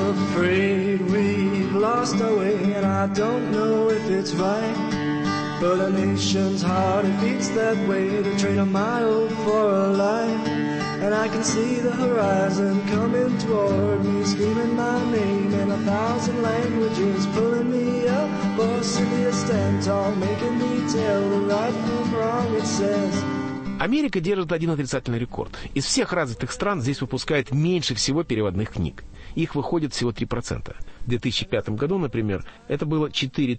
afraid we've lost our way, and I don't know if it's right, but a nation's heart, it beats that way, to trade a mile for a life. And I can see the horizon coming toward me, screaming my name in 1,000 languages, pulling me up, forcing me to stand tall, making me tell the right from wrong, it says. Америка держит один отрицательный рекорд. Из всех развитых стран здесь выпускают меньше всего переводных книг. Их выходит всего 3%. В 2005 году, например, это было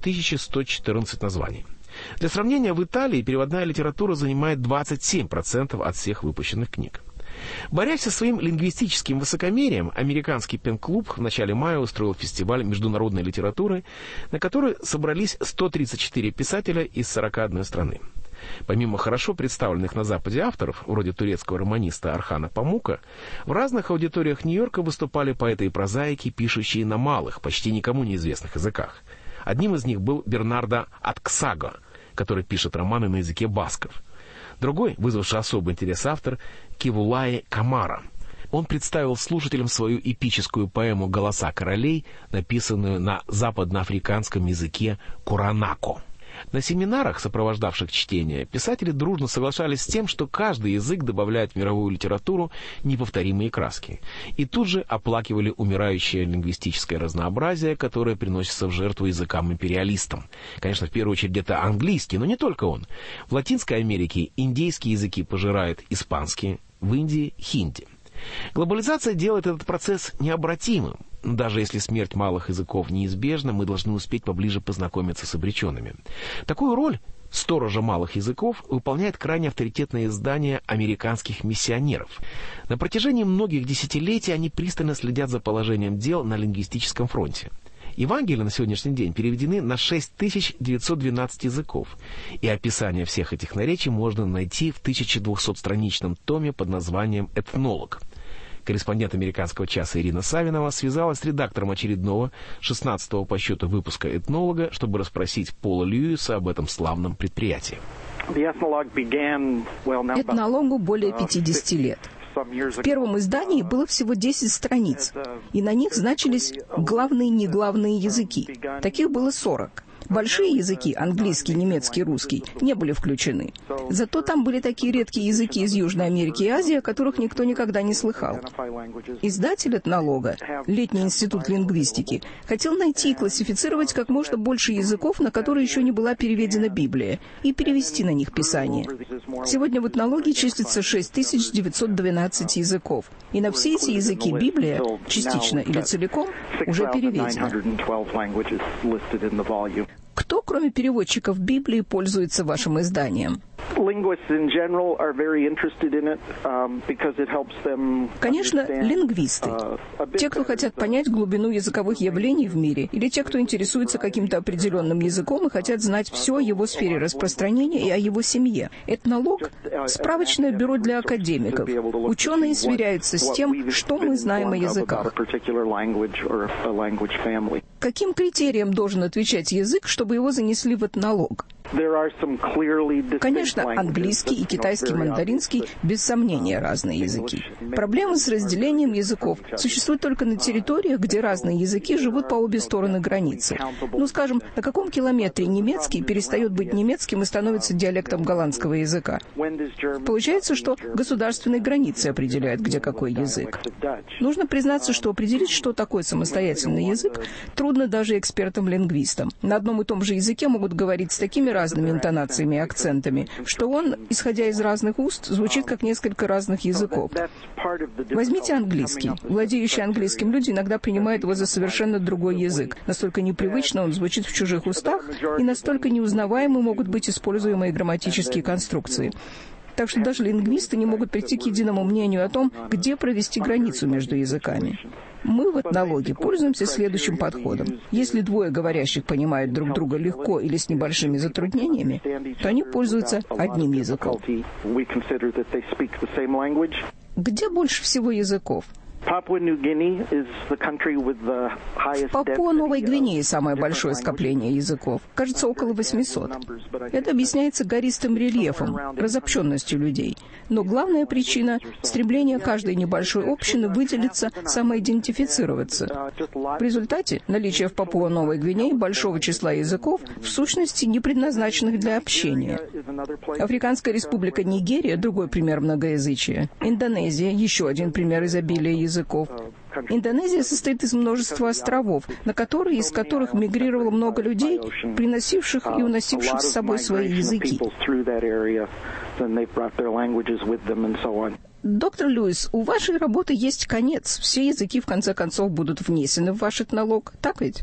4114 названий. Для сравнения, в Италии переводная литература занимает 27% от всех выпущенных книг. Борясь со своим лингвистическим высокомерием, американский пен-клуб в начале мая устроил фестиваль международной литературы, на который собрались 134 писателя из 41 страны. Помимо хорошо представленных на Западе авторов, вроде турецкого романиста Орхана Памука, в разных аудиториях Нью-Йорка выступали поэты и прозаики, пишущие на малых, почти никому неизвестных языках. Одним из них был Бернардо Атксаго, который пишет романы на языке басков. Другой, вызвавший особый интерес автор, Кивулае Камара. Он представил слушателям свою эпическую поэму «Голоса королей», написанную на западноафриканском языке куранако. На семинарах, сопровождавших чтение, писатели дружно соглашались с тем, что каждый язык добавляет в мировую литературу неповторимые краски. И тут же оплакивали умирающее лингвистическое разнообразие, которое приносится в жертву языкам-империалистам. Конечно, в первую очередь это английский, но не только он. В Латинской Америке индейские языки пожирают испанский, в Индии — хинди. Глобализация делает этот процесс необратимым. Даже если смерть малых языков неизбежна, мы должны успеть поближе познакомиться с обреченными. Такую роль сторожа малых языков выполняет крайне авторитетное издание американских миссионеров. На протяжении многих десятилетий они пристально следят за положением дел на лингвистическом фронте. Евангелия на сегодняшний день переведены на 6912 языков, и описание всех этих наречий можно найти в 1200-страничном томе под названием «Этнолог». Корреспондент «Американского часа» Ирина Савинова связалась с редактором очередного, 16-го по счету выпуска «Этнолога», чтобы расспросить Пола Льюиса об этом славном предприятии. Этнологу более 50 лет. В первом издании было всего 10 страниц, и на них значились главные и неглавные языки. Таких было 40. Большие языки, английский, немецкий, русский, не были включены. Зато там были такие редкие языки из Южной Америки и Азии, о которых никто никогда не слыхал. Издатель «Этнолога», Летний институт лингвистики, хотел найти и классифицировать как можно больше языков, на которые еще не была переведена Библия, и перевести на них Писание. Сегодня в «Этнологе» числится 6912 языков, и на все эти языки Библия, частично или целиком, уже переведена. Кто, кроме переводчиков Библии, пользуется вашим изданием? Конечно, лингвисты. Те, кто хотят понять глубину языковых явлений в мире, или те, кто интересуется каким-то определенным языком и хотят знать все о его сфере распространения и о его семье. «Этнолог» — справочное бюро для академиков. Ученые сверяются с тем, что мы знаем о языках. Каким критериям должен отвечать язык, чтобы его занесли в «Этнолог»? Конечно, английский и китайский мандаринский без сомнения разные языки. Проблемы с разделением языков существуют только на территориях, где разные языки живут по обе стороны границы. Ну, скажем, на каком километре немецкий перестает быть немецким и становится диалектом голландского языка? Получается, что государственные границы определяют, где какой язык. Нужно признаться, что определить, что такое самостоятельный язык, трудно даже экспертам-лингвистам. На одном и том же языке могут говорить с такими разными интонациями и акцентами, что он, исходя из разных уст, звучит как несколько разных языков. Возьмите английский. Владеющие английским люди иногда принимают его за совершенно другой язык. Настолько непривычно он звучит в чужих устах, и настолько неузнаваемы могут быть используемые грамматические конструкции. Так что даже лингвисты не могут прийти к единому мнению о том, где провести границу между языками. Мы в «Этнологе» пользуемся следующим подходом. Если двое говорящих понимают друг друга легко или с небольшими затруднениями, то они пользуются одним языком. Где больше всего языков? В Папуа-Новой Гвинее самое большое скопление языков. Кажется, около 800. Это объясняется гористым рельефом, разобщенностью людей. Но главная причина – стремление каждой небольшой общины выделиться, самоидентифицироваться. В результате наличие в Папуа-Новой Гвинее большого числа языков, в сущности, не предназначенных для общения. Африканская республика Нигерия – другой пример многоязычия. Индонезия – еще один пример изобилия языков. Индонезия состоит из множества островов, из которых мигрировало много людей, приносивших и уносивших с собой свои языки. Доктор Льюис, у вашей работы есть конец. Все языки, в конце концов, будут внесены в ваш этнолог, так ведь?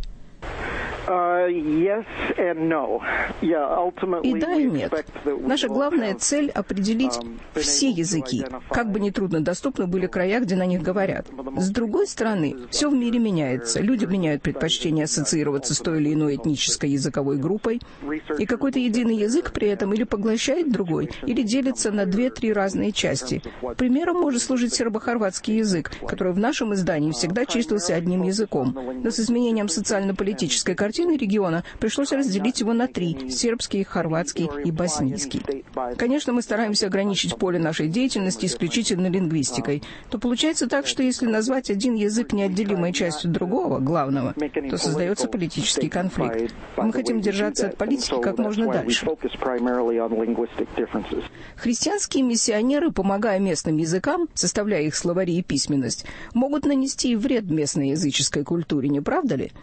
И да, и нет. Наша главная цель — определить все языки, как бы ни труднодоступны были края, где на них говорят. С другой стороны, все в мире меняется. Люди меняют предпочтение ассоциироваться с той или иной этнической языковой группой, и какой-то единый язык при этом или поглощает другой, или делится на 2-3 разные части. Примером может служить сербо-хорватский язык, который в нашем издании всегда числился одним языком, но с изменением социально-политической картины региона пришлось разделить его на 3 – сербский, хорватский и боснийский. Конечно, мы стараемся ограничить поле нашей деятельности исключительно лингвистикой. То получается так, что если назвать один язык неотделимой частью другого, главного, то создается политический конфликт. Мы хотим держаться от политики как можно дальше. Христианские миссионеры, помогая местным языкам, составляя их словари и письменность, могут нанести вред местной языческой культуре, не правда ли?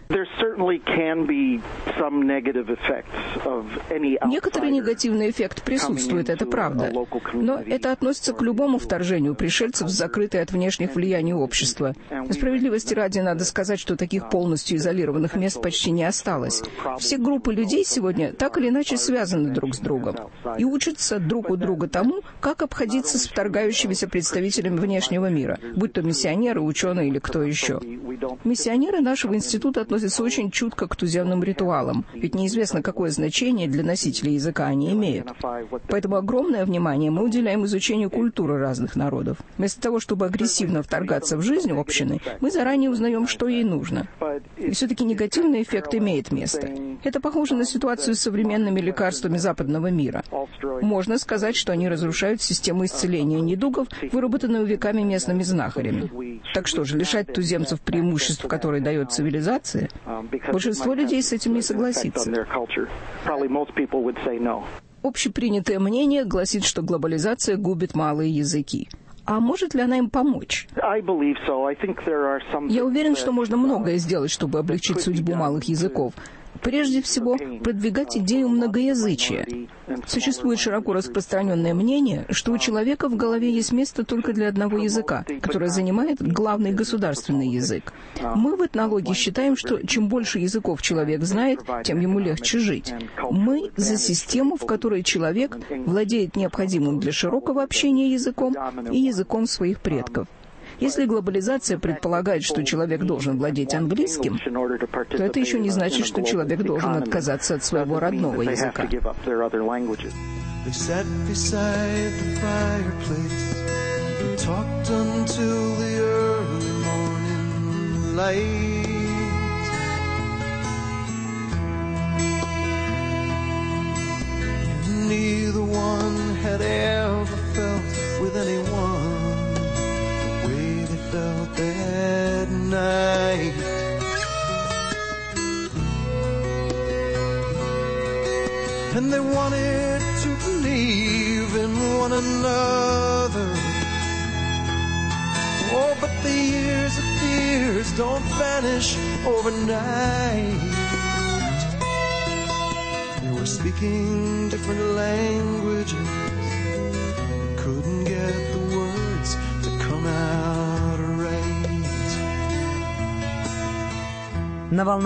Некоторый негативный эффект присутствует, это правда. Но это относится к любому вторжению пришельцев в закрытое от внешних влияний общество. Справедливости ради надо сказать, что таких полностью изолированных мест почти не осталось. Все группы людей сегодня так или иначе связаны друг с другом и учатся друг у друга тому, как обходиться с вторгающимися представителями внешнего мира, будь то миссионеры, ученые или кто еще. Миссионеры нашего института относятся очень чутко к туземным ритуалам, ведь неизвестно, какое значение для носителей языка они имеют. Поэтому огромное внимание мы уделяем изучению культуры разных народов. Вместо того, чтобы агрессивно вторгаться в жизнь общины, мы заранее узнаем, что ей нужно. И все-таки негативный эффект имеет место. Это похоже на ситуацию с современными лекарствами западного мира. Можно сказать, что они разрушают систему исцеления недугов, выработанную веками местными знахарями. Так что же, лишать туземцев преимуществ, которые дает цивилизация? Большинство людей с этим не согласится. Общепринятое мнение гласит, что глобализация губит малые языки. А может ли она им помочь? Я уверен, что можно многое сделать, чтобы облегчить судьбу малых языков. Прежде всего, продвигать идею многоязычия. Существует широко распространенное мнение, что у человека в голове есть место только для одного языка, который занимает главный государственный язык. Мы в этнологии считаем, что чем больше языков человек знает, тем ему легче жить. Мы за систему, в которой человек владеет необходимым для широкого общения языком и языком своих предков. Если глобализация предполагает, что человек должен владеть английским, то это еще не значит, что человек должен отказаться от своего родного языка. That night, and they wanted to believe in one another. Oh, but the years of fears don't vanish overnight. They were speaking different languages, couldn't get the words to come out.